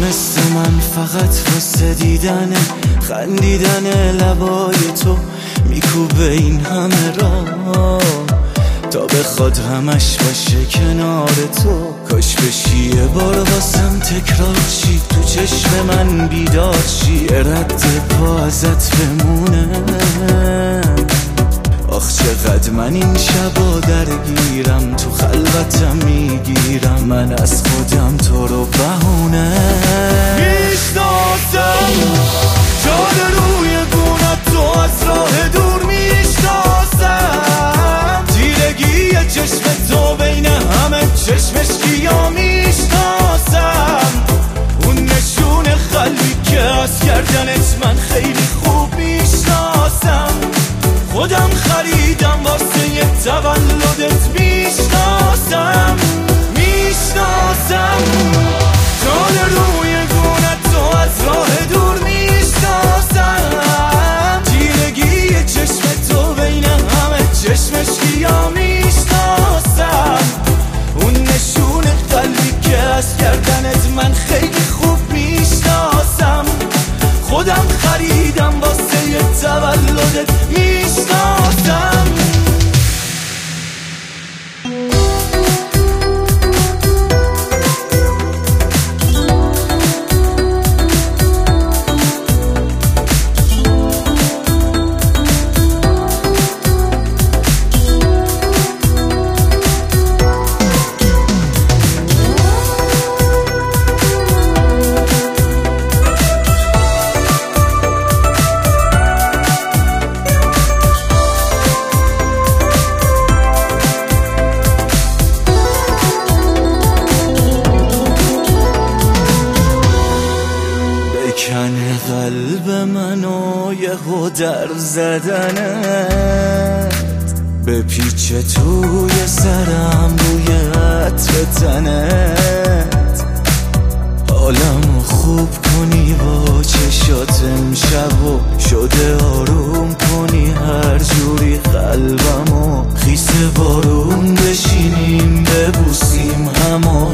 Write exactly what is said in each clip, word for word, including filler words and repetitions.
مثل من فقط واسه دیدن خندیدن لبای تو میکوبه این همه راه تا بخواد همش باشه کنار تو. کاش بشی یه بار واسم تکرار شی، تو چشم من بیدار شی، رد پا ازت بمونه. آخ چقدر من این شبا درگیرم، تو خلوتم میگیرم من از خودم تو رو بهونه. میشناسم جان روی گونت تو از راه دور میشناسم، تیرگی چشم تو بین همه چشمش کیا میشناسم، اون نشون قلبی که از کردنت من خیلی خوب میشناسم، خودم خریدم واسه یه تولدت میشناسم. میشناسم جان روی گونت تو از راه دور میشناسم، تیرگی چشم تو بین همه چشمش کیا میشناسم، اون نشون قلبی که از کردنت من خیلی خوب میشناسم، خودم خریدم واسه یه تولدت میشناسم. کنه قلب منو یهو در زدنت، به پیچ توی سرم روی عطر تنت، حالمو خوب کنی با چشات امشب و شده آروم کنی هر جوری قلبمو، خیس بارون بشینیم ببوسیم همو.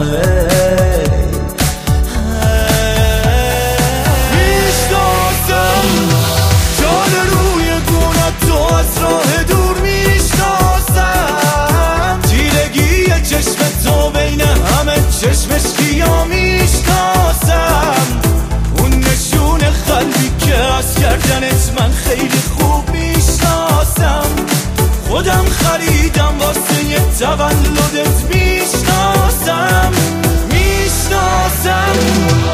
چشمش کیا میشناسم، اون نشون قلبی که از کردنت من خیلی خوب میشناسم، خودم خریدم واسه یه تولدت میشناسم. میشناسم